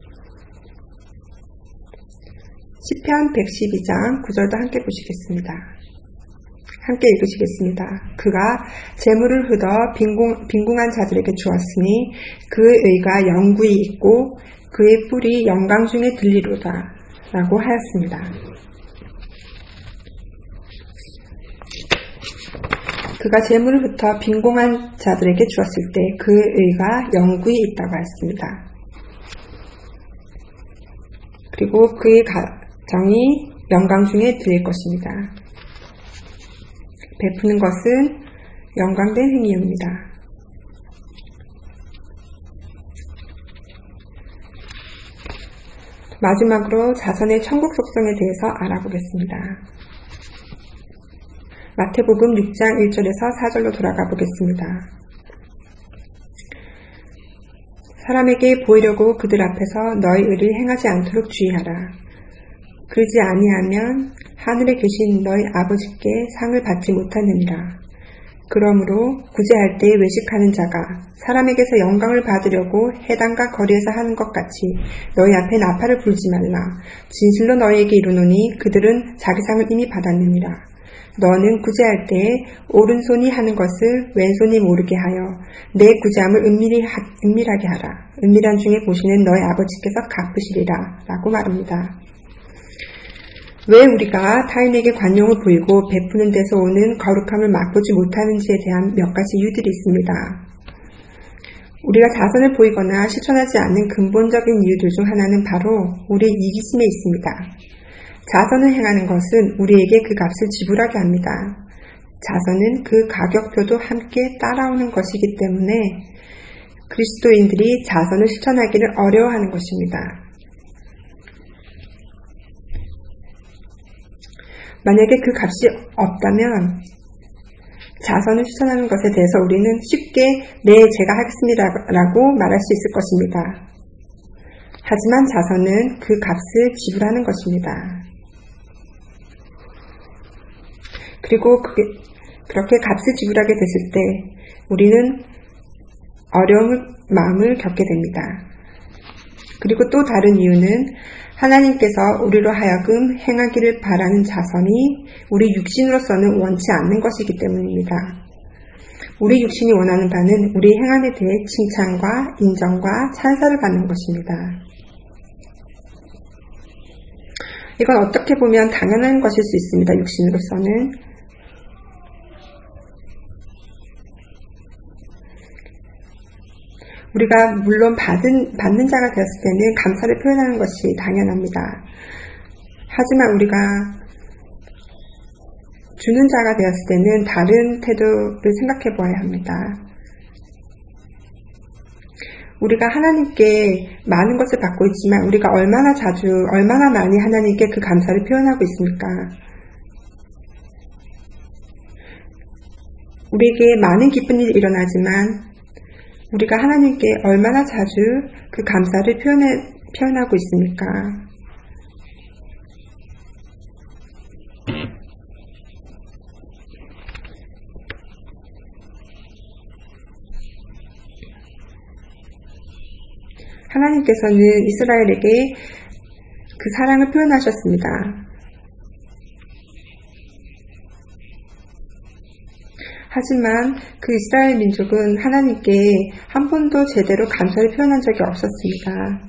시편 백십이 장 구 절도 함께 보시겠습니다. 함께 읽으시겠습니다. 그가 재물을 흩어 빈궁, 빈궁한 자들에게 주었으니 그의 의가 영구히 있고 그의 뿔이 영광 중에 들리로다 라고 하였습니다. 그가 재물을 흩어 빈궁한 자들에게 주었을 때 그의 의가 영구히 있다고 하였습니다. 그리고 그의 가정이 영광 중에 들릴 것입니다. 베푸는 것은 영광된 행위입니다. 마지막으로 자선의 천국 속성에 대해서 알아보겠습니다. 마태복음 육 장 일 절에서 사 절로 돌아가 보겠습니다. 사람에게 보이려고 그들 앞에서 너의 의를 행하지 않도록 주의하라. 그러지 아니하면 하늘에 계신 너희 아버지께 상을 받지 못하느니라. 그러므로 구제할 때에 외식하는 자가 사람에게서 영광을 받으려고 해당과 거리에서 하는 것 같이 너희 앞에 나팔을 불지 말라. 진실로 너희에게 이르노니 그들은 자기 상을 이미 받았느니라. 너는 구제할 때에 오른손이 하는 것을 왼손이 모르게 하여 내 구제함을 은밀히 하, 은밀하게 하라. 은밀한 중에 보시는 너희 아버지께서 갚으시리라 라고 말합니다. 왜 우리가 타인에게 관용을 보이고 베푸는 데서 오는 거룩함을 맛보지 못하는지에 대한 몇 가지 이유들이 있습니다. 우리가 자선을 보이거나 실천하지 않는 근본적인 이유들 중 하나는 바로 우리의 이기심에 있습니다. 자선을 행하는 것은 우리에게 그 값을 지불하게 합니다. 자선은 그 가격표도 함께 따라오는 것이기 때문에 그리스도인들이 자선을 실천하기를 어려워하는 것입니다. 만약에 그 값이 없다면 자선을 실천하는 것에 대해서 우리는 쉽게 네, 제가 하겠습니다 라고 말할 수 있을 것입니다. 하지만 자선은 그 값을 지불하는 것입니다. 그리고 그게, 그렇게 값을 지불하게 됐을 때 우리는 어려운 마음을 겪게 됩니다. 그리고 또 다른 이유는 하나님께서 우리로 하여금 행하기를 바라는 자선이 우리 육신으로서는 원치 않는 것이기 때문입니다. 우리 육신이 원하는 바는 우리의 행함에 대해 칭찬과 인정과 찬사를 받는 것입니다. 이건 어떻게 보면 당연한 것일 수 있습니다. 육신으로서는. 우리가 물론 받은, 받는 자가 되었을 때는 감사를 표현하는 것이 당연합니다. 하지만 우리가 주는 자가 되었을 때는 다른 태도를 생각해 보아야 합니다. 우리가 하나님께 많은 것을 받고 있지만 우리가 얼마나 자주, 얼마나 많이 하나님께 그 감사를 표현하고 있습니까? 우리에게 많은 기쁜 일이 일어나지만 우리가 하나님께 얼마나 자주 그 감사를 표현해, 표현하고 있습니까? 하나님께서는 이스라엘에게 그 사랑을 표현하셨습니다. 하지만 그 이스라엘 민족은 하나님께 한 번도 제대로 감사를 표현한 적이 없었습니다.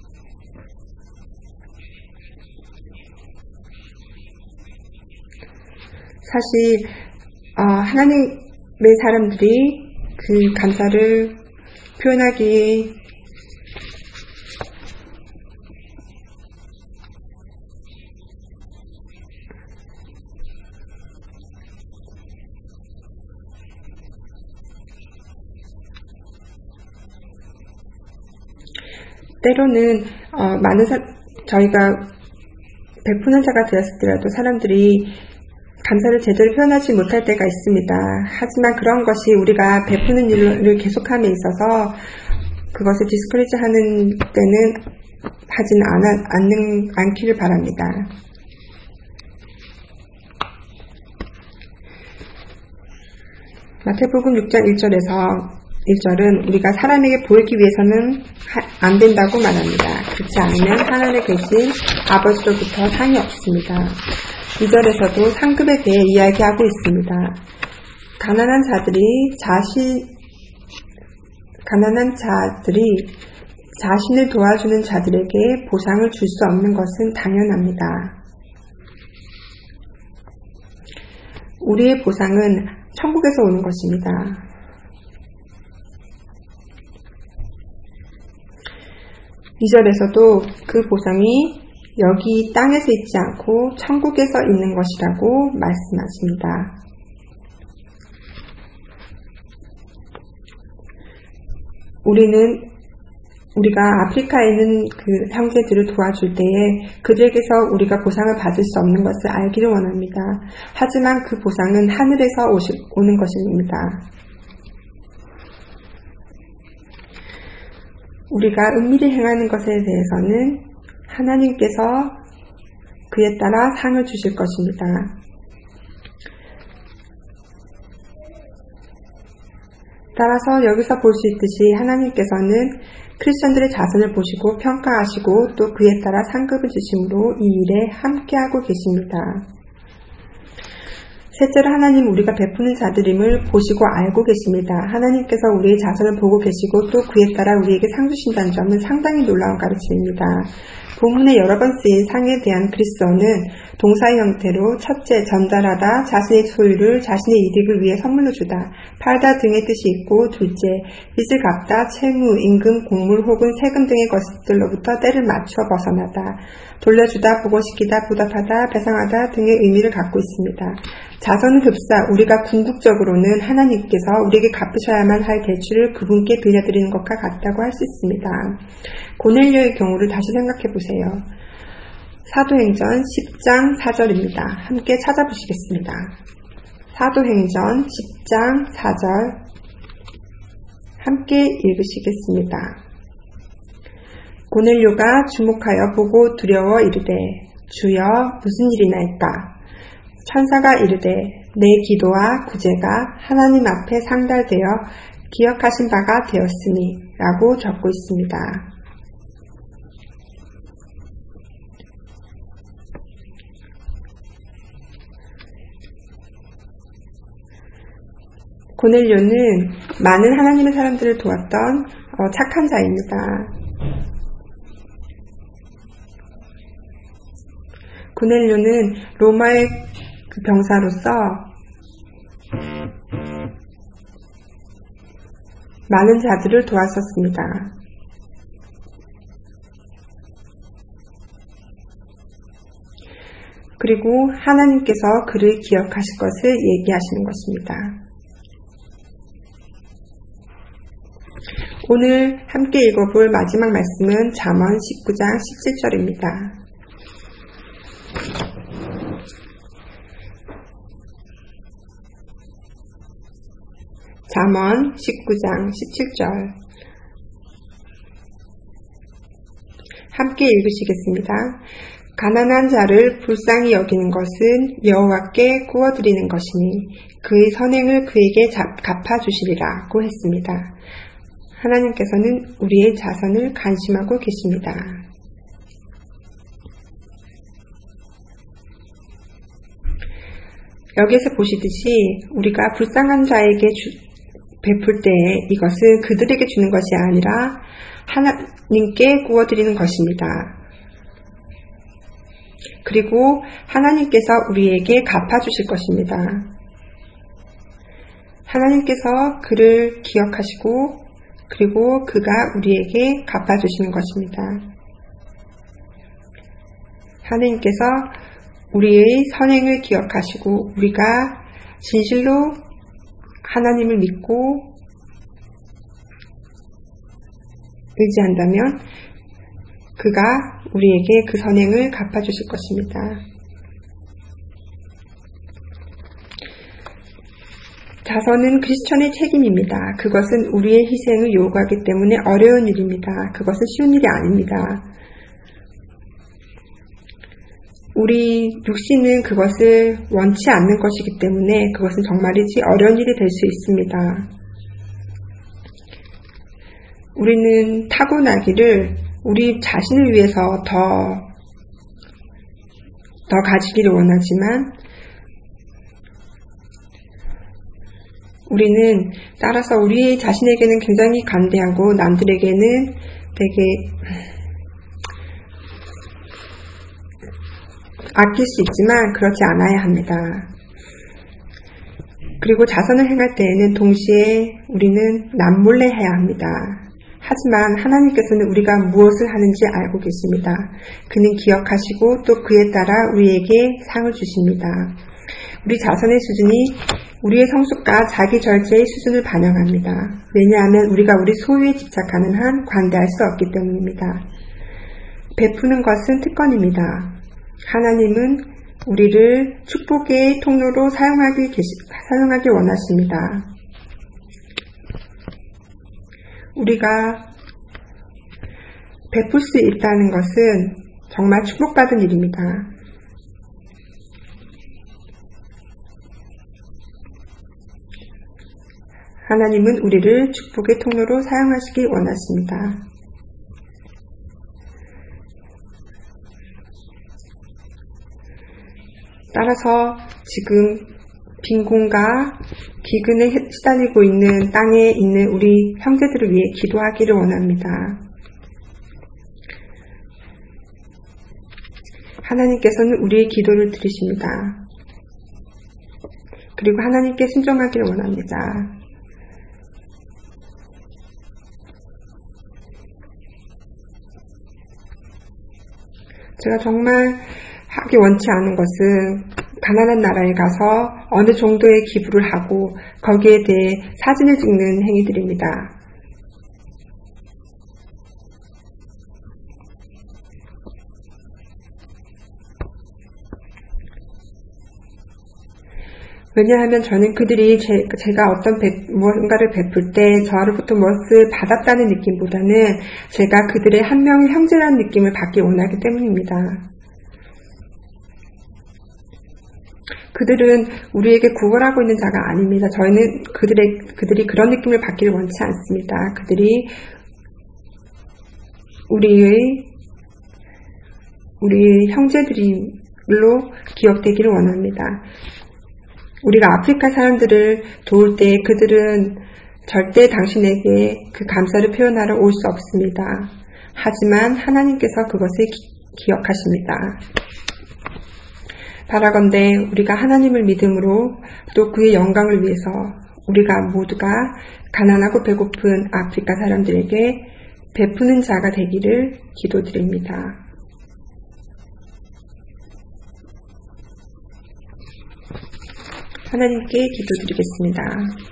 사실 어, 하나님의 사람들이 그 감사를 표현하기 때로는 어, 많은 사, 저희가 베푸는 자가 되었을지라도 사람들이 감사를 제대로 표현하지 못할 때가 있습니다. 하지만 그런 것이 우리가 베푸는 일을 계속함에 있어서 그것을 디스커리지하는 때는 하지는 않아, 않는, 않기를 바랍니다. 마태복음 육 장 일 절에서 일 절은 우리가 사람에게 보이기 위해서는 하, 안 된다고 말합니다. 그렇지 않으면 하늘에 계신 아버지로부터 상이 없습니다. 이 절에서도 상급에 대해 이야기하고 있습니다. 가난한 자들이 자신, 가난한 자들이 자신을 도와주는 자들에게 보상을 줄 수 없는 것은 당연합니다. 우리의 보상은 천국에서 오는 것입니다. 이 절에서도 그 보상이 여기 땅에서 있지 않고 천국에서 있는 것이라고 말씀하십니다. 우리는 우리가 아프리카에 있는 그 형제들을 도와줄 때에 그들에게서 우리가 보상을 받을 수 없는 것을 알기를 원합니다. 하지만 그 보상은 하늘에서 오시, 오는 것입니다. 우리가 은밀히 행하는 것에 대해서는 하나님께서 그에 따라 상을 주실 것입니다. 따라서 여기서 볼 수 있듯이 하나님께서는 크리스천들의 자선을 보시고 평가하시고 또 그에 따라 상급을 주심으로 이 일에 함께하고 계십니다. 셋째로 하나님 우리가 베푸는 자들임을 보시고 알고 계십니다. 하나님께서 우리의 자선을 보고 계시고 또 그에 따라 우리에게 상 주신다는 점은 상당히 놀라운 가르침입니다. 본문에 여러 번 쓰인 상에 대한 그리스어는 동사의 형태로 첫째, 전달하다, 자신의 소유를 자신의 이득을 위해 선물로 주다, 팔다 등의 뜻이 있고 둘째, 빚을 갚다, 채무, 임금, 곡물 혹은 세금 등의 것들로부터 때를 맞춰 벗어나다, 돌려주다, 보고시키다, 보답하다, 배상하다 등의 의미를 갖고 있습니다. 자선은 흡사 우리가 궁극적으로는 하나님께서 우리에게 갚으셔야만 할 대출을 그분께 빌려드리는 것과 같다고 할 수 있습니다. 고넬료의 경우를 다시 생각해 보세요. 사도행전 십 장 사 절입니다. 함께 찾아보시겠습니다. 사도행전 십 장 사 절 함께 읽으시겠습니다. 고넬료가 주목하여 보고 두려워 이르되 주여 무슨 일이나이까? 천사가 이르되 내 기도와 구제가 하나님 앞에 상달되어 기억하신 바가 되었으니 라고 적고 있습니다. 고넬료는 많은 하나님의 사람들을 도왔던 어, 착한 자입니다. 고넬료는 로마의 병사로서 많은 자들을 도왔었습니다. 그리고 하나님께서 그를 기억하실 것을 얘기하시는 것입니다. 오늘 함께 읽어볼 마지막 말씀은 잠언 십구 장 십칠 절입니다. 잠언 십구 장 십칠 절 함께 읽으시겠습니다. 가난한 자를 불쌍히 여기는 것은 여호와께 구워드리는 것이니 그의 선행을 그에게 갚아주시리라고 했습니다. 하나님께서는 우리의 자선을 간심하고 계십니다. 여기에서 보시듯이 우리가 불쌍한 자에게 주, 베풀 때에 이것은 그들에게 주는 것이 아니라 하나님께 구워드리는 것입니다. 그리고 하나님께서 우리에게 갚아주실 것입니다. 하나님께서 그를 기억하시고 그리고 그가 우리에게 갚아주시는 것입니다. 하나님께서 우리의 선행을 기억하시고 우리가 진실로 하나님을 믿고 의지한다면 그가 우리에게 그 선행을 갚아주실 것입니다. 자선은 크리스천의 책임입니다. 그것은 우리의 희생을 요구하기 때문에 어려운 일입니다. 그것은 쉬운 일이 아닙니다. 우리 육신은 그것을 원치 않는 것이기 때문에 그것은 정말이지 어려운 일이 될 수 있습니다. 우리는 타고나기를 우리 자신을 위해서 더, 더 가지기를 원하지만 우리는 따라서 우리 자신에게는 굉장히 관대하고 남들에게는 되게 아낄 수 있지만 그렇지 않아야 합니다. 그리고 자선을 행할 때에는 동시에 우리는 남몰래 해야 합니다. 하지만 하나님께서는 우리가 무엇을 하는지 알고 계십니다. 그는 기억하시고 또 그에 따라 우리에게 상을 주십니다. 우리 자선의 수준이 우리의 성숙과 자기 절제의 수준을 반영합니다. 왜냐하면 우리가 우리 소유에 집착하는 한 관대할 수 없기 때문입니다. 베푸는 것은 특권입니다. 하나님은 우리를 축복의 통로로 사용하기, 계시, 사용하기 원하십니다. 우리가 베풀 수 있다는 것은 정말 축복받은 일입니다. 하나님은 우리를 축복의 통로로 사용하시기 원하십니다. 따라서 지금 빈곤과 기근에 시달리고 있는 땅에 있는 우리 형제들을 위해 기도하기를 원합니다. 하나님께서는 우리의 기도를 들으십니다. 그리고 하나님께 순종하기를 원합니다. 제가 정말 하기 원치 않은 것은 가난한 나라에 가서 어느 정도의 기부를 하고 거기에 대해 사진을 찍는 행위들입니다. 왜냐하면 저는 그들이 제, 제가 어떤 배, 무언가를 베풀 때 저로부터 무엇을 받았다는 느낌보다는 제가 그들의 한 명의 형제라는 느낌을 받기 원하기 때문입니다. 그들은 우리에게 구걸하고 있는 자가 아닙니다. 저희는 그들의, 그들이 그런 느낌을 받기를 원치 않습니다. 그들이 우리의, 우리의 형제들로 기억되기를 원합니다. 우리가 아프리카 사람들을 도울 때 그들은 절대 당신에게 그 감사를 표현하러 올 수 없습니다. 하지만 하나님께서 그것을 기, 기억하십니다. 바라건대 우리가 하나님을 믿음으로 또 그의 영광을 위해서 우리가 모두가 가난하고 배고픈 아프리카 사람들에게 베푸는 자가 되기를 기도드립니다. 하나님께 기도드리겠습니다.